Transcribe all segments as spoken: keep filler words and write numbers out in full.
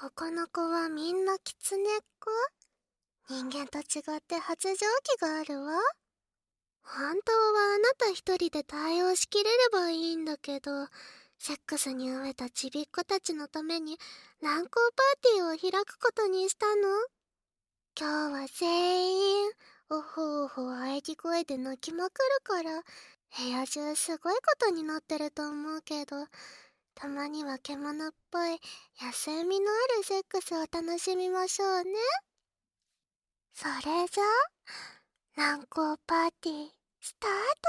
ここの子はみんなキツネっ子？人間と違って発情期があるわ。本当はあなた一人で対応しきれればいいんだけど、セックスに飢えたちびっ子たちのために乱交パーティーを開くことにしたの。今日は全員おほおほ喘ぎ声で泣きまくるから、部屋中すごいことになってると思うけど、たまには獣っぽい野生味のあるセックスを楽しみましょうね。それじゃ乱交パーティースタート。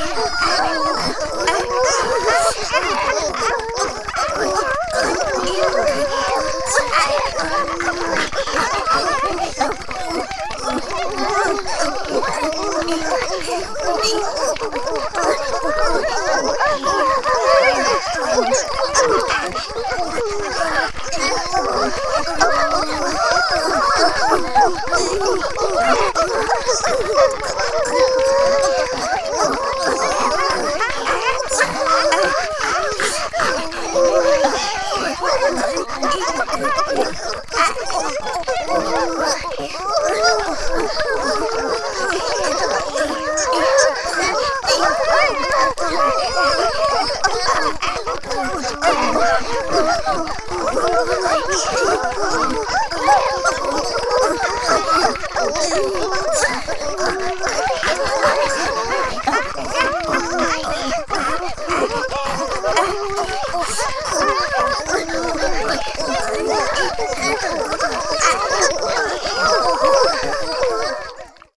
You